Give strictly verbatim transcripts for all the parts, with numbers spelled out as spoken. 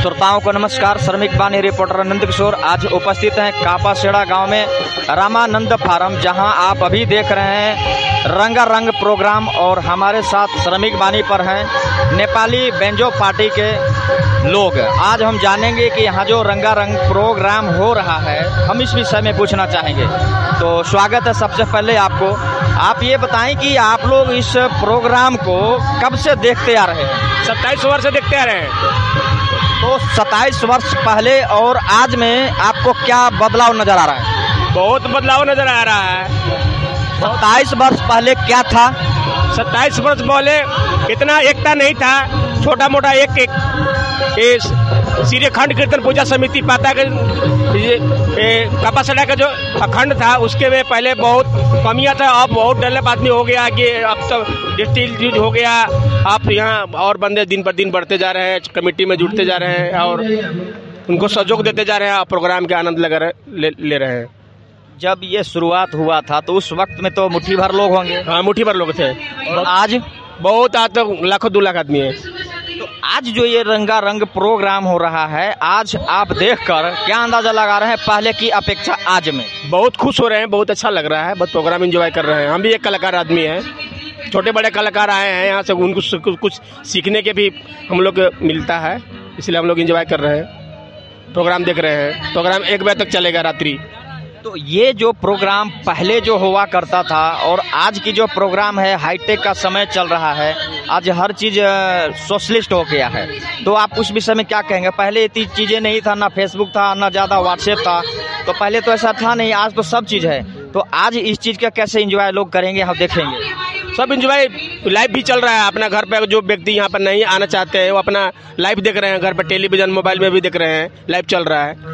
श्रोताओं को नमस्कार। श्रमिक बानी रिपोर्टर नंद किशोर आज उपस्थित हैं कापासेड़ा गांव में रामानंद फार्म, जहां आप अभी देख रहे हैं रंगारंग प्रोग्राम। और हमारे साथ श्रमिक बानी पर हैं नेपाली बेंजो पार्टी के लोग। आज हम जानेंगे कि यहाँ जो रंगारंग प्रोग्राम हो रहा है, हम इस विषय में पूछना चाहेंगे। तो स्वागत है सबसे पहले आपको। आप ये बताएं कि आप लोग इस प्रोग्राम को कब से देखते आ रहे हैं? सत्ताईस वर्ष से देखते आ रहे हैं। तो सत्ताईस वर्ष पहले और आज में आपको क्या बदलाव नजर आ रहा है? बहुत बदलाव नजर आ रहा है। सत्ताईस वर्ष पहले क्या था? सत्ताईस वर्ष पहले इतना एकता नहीं था, छोटा मोटा एक एक सीरे खंड कीर्तन पूजा समिति पाता के कापासेड़ा का जो अखंड था उसके में पहले बहुत कमियां था। अब बहुत डेवलप आदमी हो गया कि अब तो डिजिटल हो गया। आप यहाँ और बंदे दिन पर दिन बढ़ते जा रहे हैं, कमेटी में जुड़ते जा रहे हैं और उनको सहयोग देते जा रहे हैं, प्रोग्राम के आनंद लगा रहे, ले, ले रहे हैं। जब ये शुरुआत हुआ था तो उस वक्त में तो मुट्ठी भर लोग होंगे। हाँ, मुट्ठी भर लोग थे। और आज बहुत, आज तो लाखों दो लाख आदमी है। तो आज जो ये रंगारंग प्रोग्राम हो रहा है, आज आप देखकर क्या अंदाजा लगा रहे हैं पहले की अपेक्षा आज में? बहुत खुश हो रहे हैं, बहुत अच्छा लग रहा है, बहुत प्रोग्राम एंजॉय कर रहे हैं। हम भी एक कलाकार आदमी हैं, छोटे बड़े कलाकार आए हैं यहाँ से, उनको कुछ सीखने के भी हम लोग मिलता है, इसलिए हम लोग एंजॉय कर रहे हैं, प्रोग्राम देख रहे हैं। प्रोग्राम एक बजे तक चलेगा रात्रि। तो ये जो प्रोग्राम पहले जो हुआ करता था और आज की जो प्रोग्राम है, हाईटेक का समय चल रहा है, आज हर चीज़ सोशलिस्ट हो गया है। तो आप उस विषय में क्या कहेंगे? पहले इतनी चीज़ें नहीं था, ना फेसबुक था, ना ज़्यादा व्हाट्सएप था, तो पहले तो ऐसा था नहीं, आज तो सब चीज़ है। तो आज इस चीज़ का कैसे एंजॉय लोग करेंगे, हम देखेंगे। सब एंजॉय लाइव भी चल रहा है अपना घर पे। जो व्यक्ति यहाँ पर नहीं आना चाहते हैं वो अपना लाइव देख रहे हैं, घर पर टेलीविजन मोबाइल में भी देख रहे हैं, लाइव चल रहा है।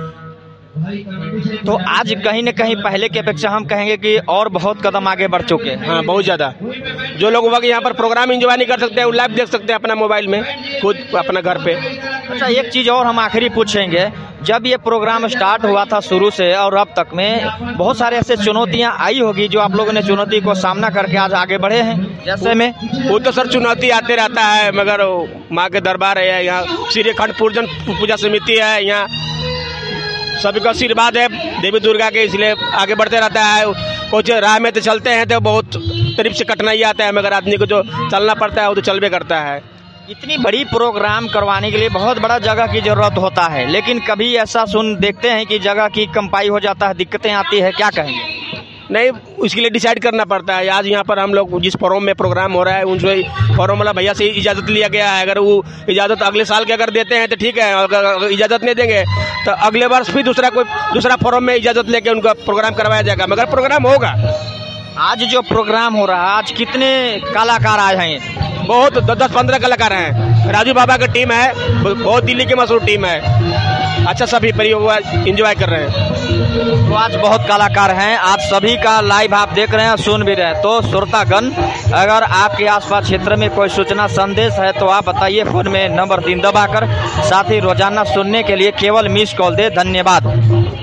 तो आज कहीं न कहीं पहले की अपेक्षा हम कहेंगे कि और बहुत कदम आगे बढ़ चुके हैं। हाँ, बहुत ज़्यादा। जो लोग वक्त यहाँ पर प्रोग्राम एंजॉय नहीं कर सकते हैं वो लाइव देख सकते हैं अपना मोबाइल में, खुद अपना घर पे। अच्छा, एक चीज़ और हम आखिरी पूछेंगे। जब ये प्रोग्राम स्टार्ट हुआ था शुरू से और अब तक में बहुत सारे ऐसे चुनौतियाँ आई होगी जो आप लोगों ने चुनौती को सामना करके आज आगे बढ़े हैं। जैसे में वो तो सर चुनौती आते रहता है, मगर माँ के दरबार है यहाँ, श्री खंड पूजन पूजा समिति है यहाँ, सभी का आशीर्वाद है देवी दुर्गा के, इसलिए आगे बढ़ते रहता है। कुछ राह में तो चलते हैं तो बहुत करीब से कठिनाई आता है, मगर आदमी को जो चलना पड़ता है वो तो चलबे करता है। इतनी बड़ी प्रोग्राम करवाने के लिए बहुत बड़ा जगह की जरूरत होता है, लेकिन कभी ऐसा सुन देखते हैं कि जगह की कम्पाई हो जाता है, दिक्कतें आती है, क्या कहेंगे? नहीं, उसके लिए डिसाइड करना पड़ता है। आज यहाँ पर हम लोग जिस फॉरम में प्रोग्राम हो रहा है उनसे फॉरम वाला भैया से इजाज़त लिया गया है। अगर वो इजाज़त अगले साल के अगर देते हैं तो ठीक है, अगर इजाज़त नहीं देंगे तो अगले वर्ष फिर दूसरा कोई दूसरा फॉरम में इजाज़त लेके उनका प्रोग्राम करवाया जाएगा, मगर प्रोग्राम होगा। आज जो प्रोग्राम हो रहा है, आज कितने कलाकार आए हैं? बहुत दस पंद्रह कलाकार हैं। राजू बाबा की टीम है, बहुत दिल्ली की मशहूर टीम है। अच्छा, सभी परिवार एंजॉय कर रहे हैं। तो आज बहुत कलाकार हैं, आज सभी का लाइव आप देख रहे हैं, सुन भी रहे हैं। तो श्रोतागण, अगर आपके आसपास क्षेत्र में कोई सूचना संदेश है तो आप बताइए, फोन में नंबर तीन दबाकर। साथ ही रोजाना सुनने के लिए केवल मिस कॉल दे। धन्यवाद।